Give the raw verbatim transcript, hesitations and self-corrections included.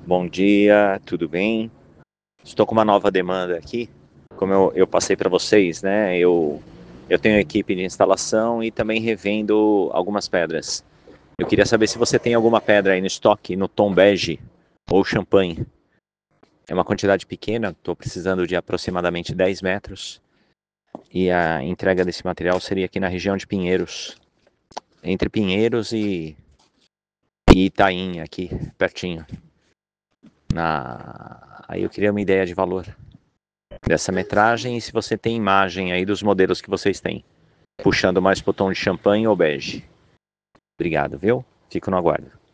Bom dia, tudo bem? Estou com uma nova demanda aqui. Como eu, eu passei para vocês, né? Eu, eu tenho equipe de instalação e também revendo algumas pedras. Eu queria saber se você tem alguma pedra aí no estoque, no tom bege ou champanhe. É uma quantidade pequena, estou precisando de aproximadamente dez metros. E a entrega desse material seria aqui na região de Pinheiros. Entre Pinheiros e, e Itaim, aqui, pertinho. Na... Aí eu queria uma ideia de valor dessa metragem e se você tem imagem aí dos modelos que vocês têm. Puxando mais pro tom de champanhe ou bege. Obrigado, viu? Fico no aguardo.